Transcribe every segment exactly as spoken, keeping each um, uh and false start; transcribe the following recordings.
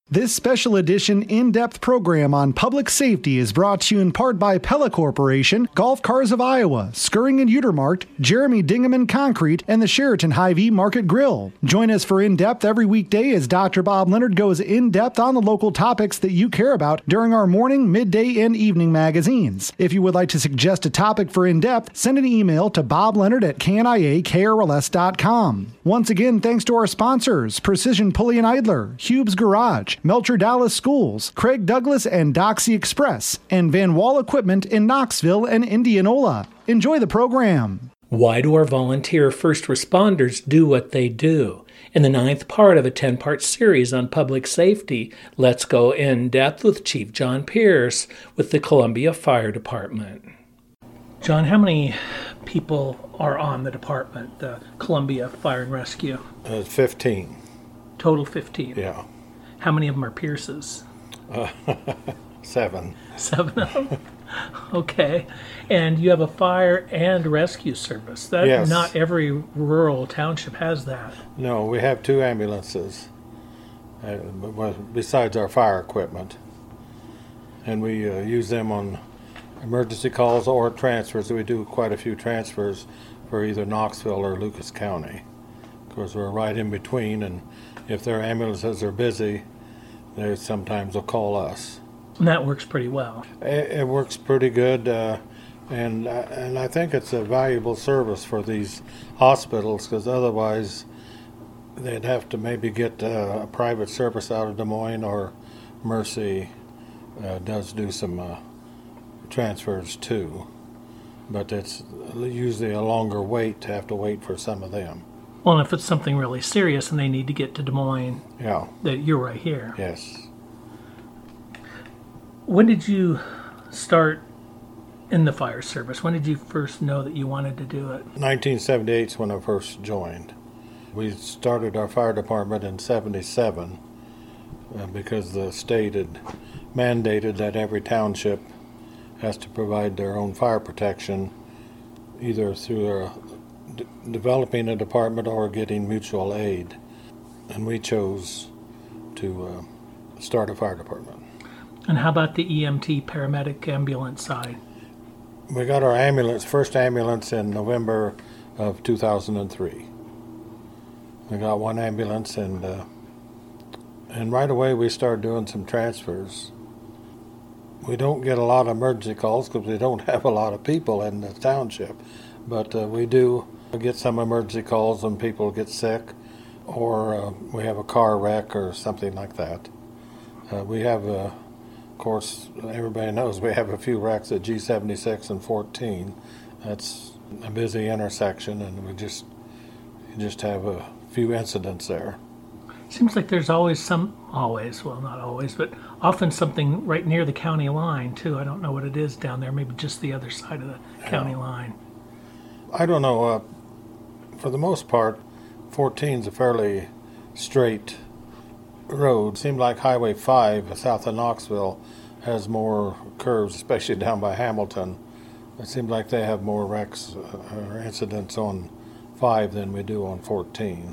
This special edition in-depth program on public safety is brought to you in part by Pella Corporation, Golf Cars of Iowa, Skirring and Utermark, Jeremy Dingaman Concrete, and the Sheraton Hy-Vee Market Grill. Join us for In-Depth every weekday as Doctor Bob Leonard goes in-depth on the local topics that you care about during our morning, midday, and evening magazines. If you would like to suggest a topic for In-Depth, send an email to bob leonard at k n i a k r l s dot com. Once again, thanks to our sponsors, Precision Pulley and Idler, Hube's Garage, Melcher Dallas Schools, Craig Douglas and Doxy Express, and Van Wall Equipment in Knoxville and Indianola. Enjoy the program. Why do our volunteer first responders do what they do? In the ninth part of a ten-part series on public safety, let's go in depth with Chief John Pierce with the Columbia Fire Department. John, how many people are on the department, the Columbia Fire and Rescue? Uh, fifteen. Total fifteen? Yeah. How many of them are Pierces? Uh, seven. Seven of them? Okay. And you have a fire and rescue service. That Yes. Not every rural township has that. No, we have two ambulances uh, besides our fire equipment. And we uh, use them on emergency calls or transfers. We do quite a few transfers for either Knoxville or Lucas County. Of course, we're right in between, and if their ambulances are busy, they sometimes will call us. And that works pretty well. It, it works pretty good, uh, and uh, and I think it's a valuable service for these hospitals, because otherwise they'd have to maybe get uh, a private service out of Des Moines, or Mercy uh, does do some uh, transfers too, but it's usually a longer wait to have to wait for some of them. Well, and if it's something really serious and they need to get to Des Moines, Yeah. that you're right here. Yes. When did you start in the fire service? When did you first know that you wanted to do it? nineteen seventy-eight is when I first joined. We started our fire department in seventy-seven uh, because the state had mandated that every township has to provide their own fire protection, either through a D- developing a department or getting mutual aid, and we chose to uh, start a fire department. And how about the E M T paramedic ambulance side? We got our ambulance, first ambulance in November of two thousand three. We got one ambulance, and uh, and right away we started doing some transfers. We don't get a lot of emergency calls because we don't have a lot of people in the township, but uh, we do get some emergency calls when people get sick, or uh, we have a car wreck or something like that. Uh, we have, uh, of course, everybody knows we have a few wrecks at G seventy-six and fourteen. That's a busy intersection, and we just you just have a few incidents there. Seems like there's always some, always, well, not always, but often something right near the county line, too. I don't know what it is down there, maybe just the other side of the county Yeah. line. I don't know. Uh, for the most part, fourteen is a fairly straight road. It seemed like Highway five south of Knoxville has more curves, especially down by Hamilton. It seems like they have more wrecks uh, or incidents on five than we do on fourteen.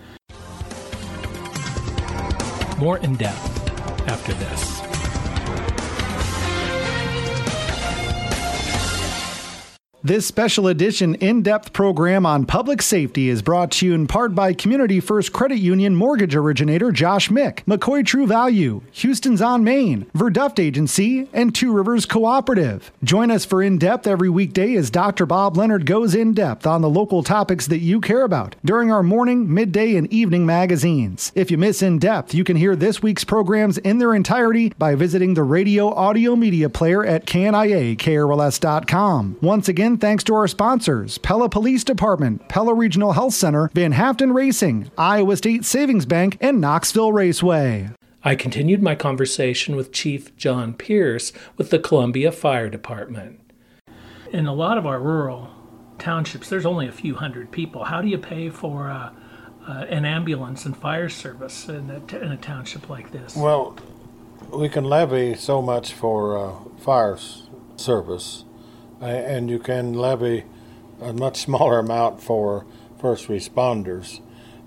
More in depth after this. This special edition in-depth program on public safety is brought to you in part by Community First Credit Union mortgage originator Josh Mick, McCoy True Value, Houston's on Main, Verduft Agency, and Two Rivers Cooperative. Join us for In-Depth every weekday as Doctor Bob Leonard goes in-depth on the local topics that you care about during our morning, midday, and evening magazines. If you miss In-Depth, you can hear this week's programs in their entirety by visiting the radio audio media player at K N I A K R L S dot com. Once again, thanks to our sponsors, Pella Police Department, Pella Regional Health Center, Van Haften Racing, Iowa State Savings Bank, and Knoxville Raceway. I continued my conversation with Chief John Pierce with the Columbia Fire Department. In a lot of our rural townships, there's only a few hundred people. How do you pay for uh, uh, an ambulance and fire service in a, t- in a township like this? Well, we can levy so much for uh, fire s- service, uh, and you can levy a much smaller amount for first responders.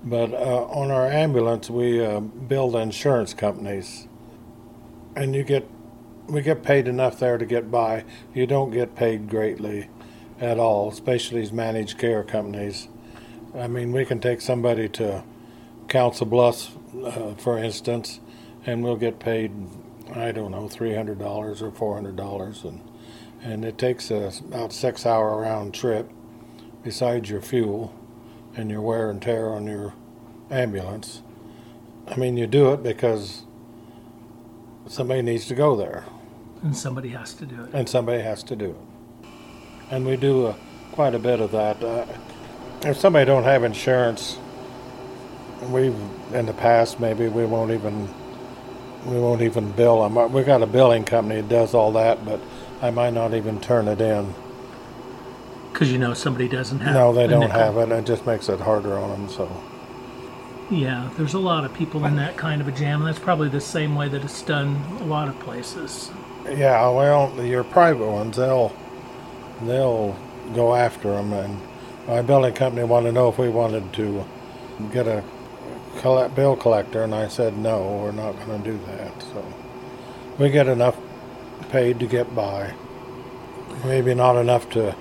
But uh, on our ambulance, we uh, bill the insurance companies, and you get we get paid enough there to get by. You don't get paid greatly at all, especially these managed care companies. I mean, we can take somebody to Council Bluffs, uh, for instance, and we'll get paid, I don't know, three hundred dollars or four hundred dollars, and and it takes a about six hour round trip, besides your fuel and your wear and tear on your ambulance. I mean, you do it because somebody needs to go there. And somebody has to do it. And somebody has to do it. And we do uh, quite a bit of that. Uh, if somebody don't have insurance, we've, in the past, maybe we won't even, we won't even bill them. We've got a billing company that does all that, but I might not even turn it in. Because you know somebody doesn't have it. No, they a don't nickel. have it. It just makes it harder on them. So. Yeah, there's a lot of people in that kind of a jam, and that's probably the same way that it's done a lot of places. Yeah, well, your private ones, they'll they'll go after them, and my billing company wanted to know if we wanted to get a collect, bill collector, and I said no, we're not going to do that. So we get enough paid to get by. Maybe not enough to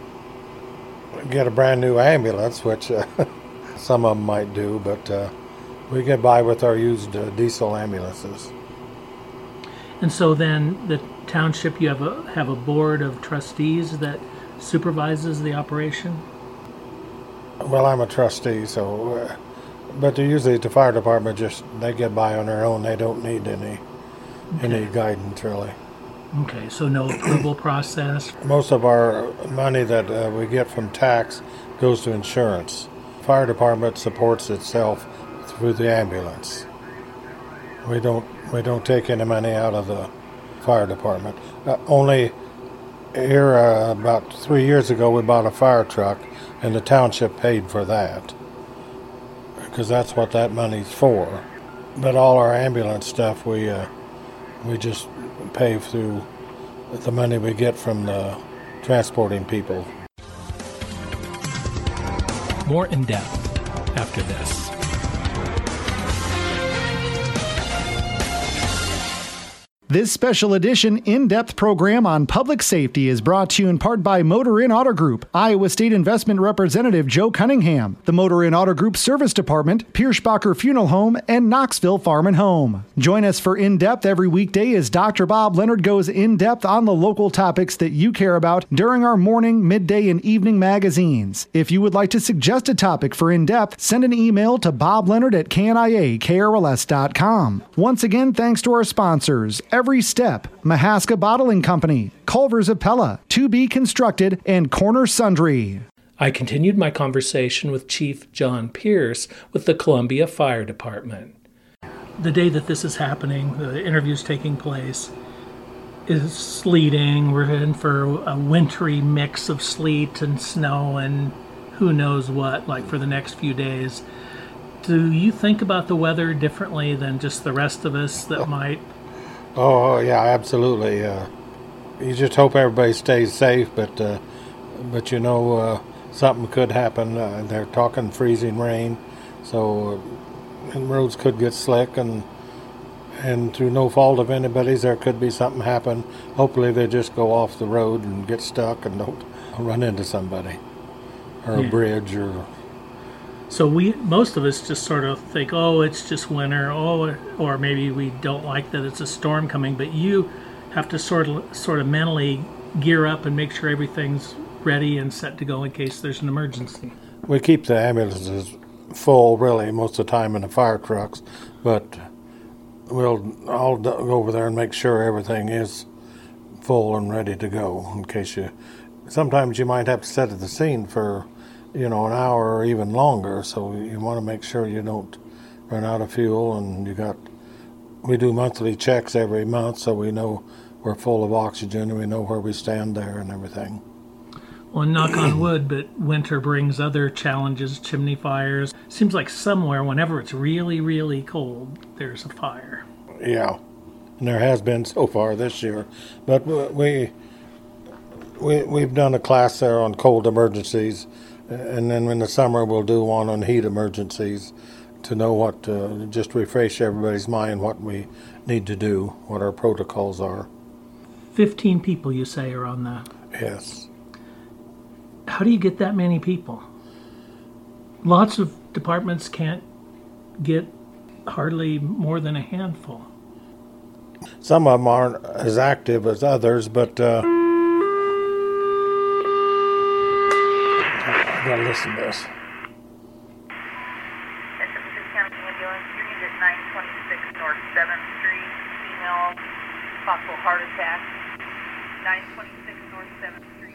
get a brand new ambulance, which uh, some of them might do, but uh, we get by with our used uh, diesel ambulances. And so then the township, you have a have a board of trustees that supervises the operation? Well, I'm a trustee, so, uh, but they're usually the fire department, just, they get by on their own. They don't need any, Okay. any guidance, really. Okay, so no approval process. Most of our money that uh, we get from tax goes to insurance. Fire department supports itself through the ambulance. We don't we don't take any money out of the fire department. Uh, only here uh, about three years ago we bought a fire truck, and the township paid for that because that's what that money's for. But all our ambulance stuff we uh, we just pay through the money we get from the transporting people. More in depth after this. This special edition in-depth program on public safety is brought to you in part by Motor Inn Auto Group, Iowa State Investment Representative Joe Cunningham, the Motor Inn Auto Group Service Department, Pierschbacher Funeral Home, and Knoxville Farm and Home. Join us for In-Depth every weekday as Doctor Bob Leonard goes in-depth on the local topics that you care about during our morning, midday, and evening magazines. If you would like to suggest a topic for In-Depth, send an email to bobleonard at K N I A K R L S dot com. Once again, thanks to our sponsors, Every Step, Mahaska Bottling Company, Culver's of Pella, To Be Constructed, and Corner Sundry. I continued my conversation with Chief John Pierce with the Columbia Fire Department. The day that this is happening, the interview's taking place, is sleeting. We're in for a wintry mix of sleet and snow and who knows what, like for the next few days. Do you think about the weather differently than just the rest of us that might? Oh, yeah, absolutely. Uh, you just hope everybody stays safe, but uh, but you know uh, something could happen. Uh, they're talking freezing rain, so uh, and roads could get slick, and and through no fault of anybody's, there could be something happen. Hopefully, they just go off the road and get stuck and don't run into somebody or Yeah. a bridge or. So we, most of us just sort of think, oh, it's just winter, oh, or maybe we don't like that it's a storm coming, but you have to sort of, sort of mentally gear up and make sure everything's ready and set to go in case there's an emergency. We keep the ambulances full, really, most of the time in the fire trucks, but we'll all go over there and make sure everything is full and ready to go in case you. Sometimes you might have to set at the scene for, you know, an hour or even longer, so you want to make sure you don't run out of fuel, and you got. We do monthly checks every month, so we know we're full of oxygen and we know where we stand there and everything. Well, knock on wood, but winter brings other challenges, chimney fires. Seems like somewhere, whenever it's really, really cold, there's a fire. Yeah, and there has been so far this year, but we we we've done a class there on cold emergencies, And then in the summer, we'll do one on heat emergencies to know what, uh, just refresh everybody's mind what we need to do, what our protocols are. Fifteen people, you say, are on the... Yes. How do you get that many people? Lots of departments can't get hardly more than a handful. Some of them aren't as active as others, but uh, I gotta listen to this. Lucas County Ambulance, unit at nine twenty-six North seventh Street, female, possible heart attack. nine twenty-six North seventh Street.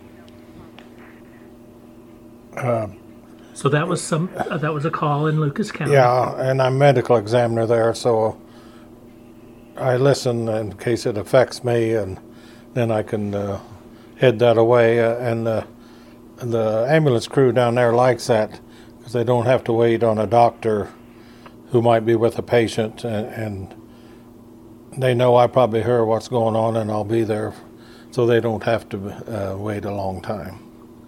Uh, So that was some. Uh, that was a call in Lucas County. yeah, and I'm medical examiner there, so I listen in case it affects me, and then I can uh, head that away. Uh, and uh, the ambulance crew down there likes that because they don't have to wait on a doctor who might be with a patient, and, and they know I probably hear what's going on, and I'll be there, so they don't have to uh, wait a long time.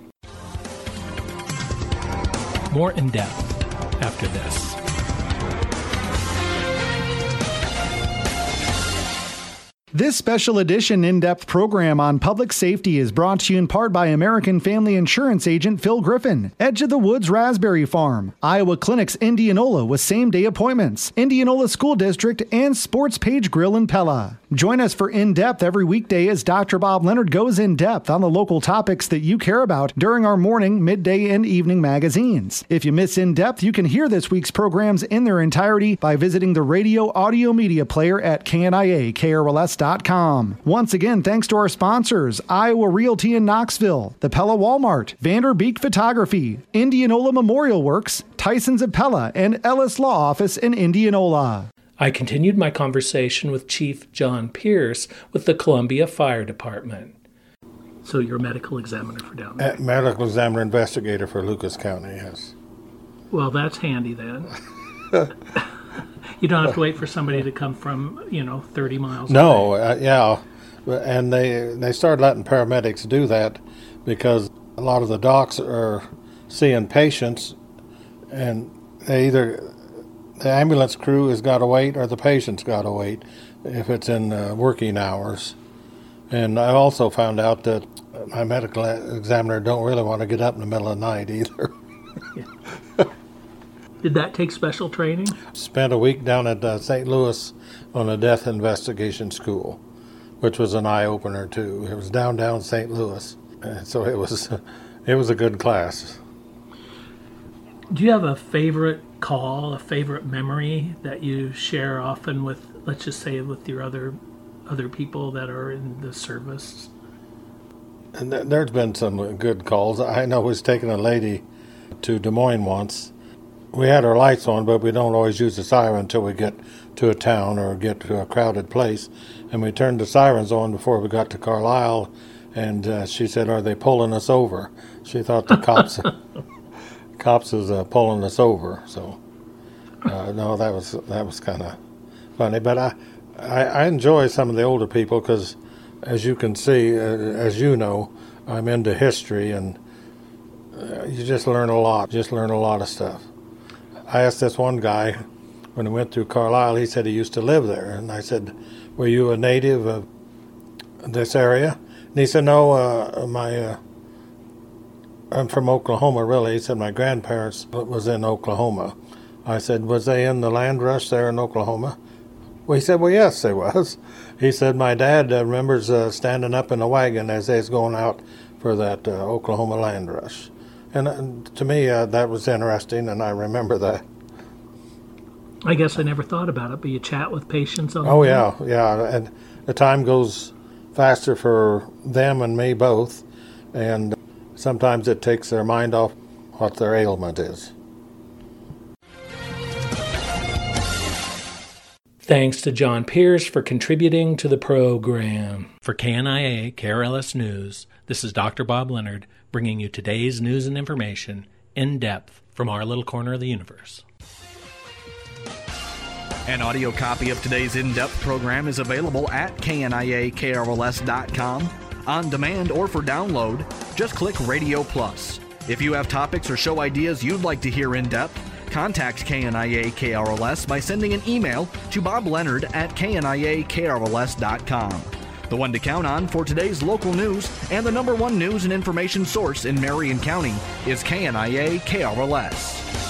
More in depth after this. This special edition in-depth program on public safety is brought to you in part by American Family Insurance agent Phil Griffin, Edge of the Woods Raspberry Farm, Iowa Clinics Indianola with same-day appointments, Indianola School District, and Sports Page Grill in Pella. Join us for In-Depth every weekday as Doctor Bob Leonard goes in-depth on the local topics that you care about during our morning, midday, and evening magazines. If you miss In-Depth, you can hear this week's programs in their entirety by visiting the radio audio media player at K N I A K R L S dot com. Once again, thanks to our sponsors, Iowa Realty in Knoxville, the Pella Walmart, Vanderbeek Photography, Indianola Memorial Works, Tyson's of Pella, and Ellis Law Office in Indianola. I continued my conversation with Chief John Pierce with the Columbia Fire Department. So you're a medical examiner for down there? Uh, medical examiner investigator for Lucas County, yes. Well, that's handy then. You don't have to wait for somebody to come from, you know, thirty miles No, away. uh, yeah. And they, they started letting paramedics do that because a lot of the docs are seeing patients, and they either... the ambulance crew has got to wait or the patient's got to wait if it's in uh, working hours. And I also found out that my medical examiner don't really want to get up in the middle of the night either. Did that take special training? Spent a week down at uh, Saint Louis on a death investigation school, which was an eye-opener too. It was down, down Saint Louis. Uh, so it was, it was a good class. Do you have a favorite call, a favorite memory that you share often with, let's just say, with your other other people that are in the service? And th- there's been some good calls. I know I was taking a lady to Des Moines once. We had our lights on, but we don't always use the siren until we get to a town or get to a crowded place. And we turned the sirens on before we got to Carlisle, and uh, she said, "Are they pulling us over?" She thought the cops... cops is uh, pulling us over, so uh, no, that was that was kind of funny. But I, I I enjoy some of the older people because, as you can see, uh, as you know, I'm into history, and uh, you just learn a lot. Just learn a lot of stuff. I asked this one guy when I went through Carlisle. He said he used to live there, and I said, "Were you a native of this area?" And he said, "No, uh, my." Uh, I'm from Oklahoma, really." He said, "My grandparents was in Oklahoma." I said, "Was they in the land rush there in Oklahoma?" Well, he said, "Well, yes, they was." He said, "My dad uh, remembers uh, standing up in a wagon as they was going out for that uh, Oklahoma land rush." And uh, to me, uh, that was interesting, and I remember that. I guess I never thought about it, but you chat with patients on the Oh, way? yeah, yeah. And the time goes faster for them and me both, and sometimes it takes their mind off what their ailment is. Thanks to John Pierce for contributing to the program. For K N I A K R L S News, this is Doctor Bob Leonard bringing you today's news and information in depth from our little corner of the universe. An audio copy of today's in-depth program is available at K N I A K R L S dot com. On demand or for download, just click Radio Plus. If you have topics or show ideas you'd like to hear in depth, contact K N I A K R L S by sending an email to Bob Leonard at K N I A K R L S dot com. The one to count on for today's local news and the number one news and information source in Marion County is K N I A K R L S.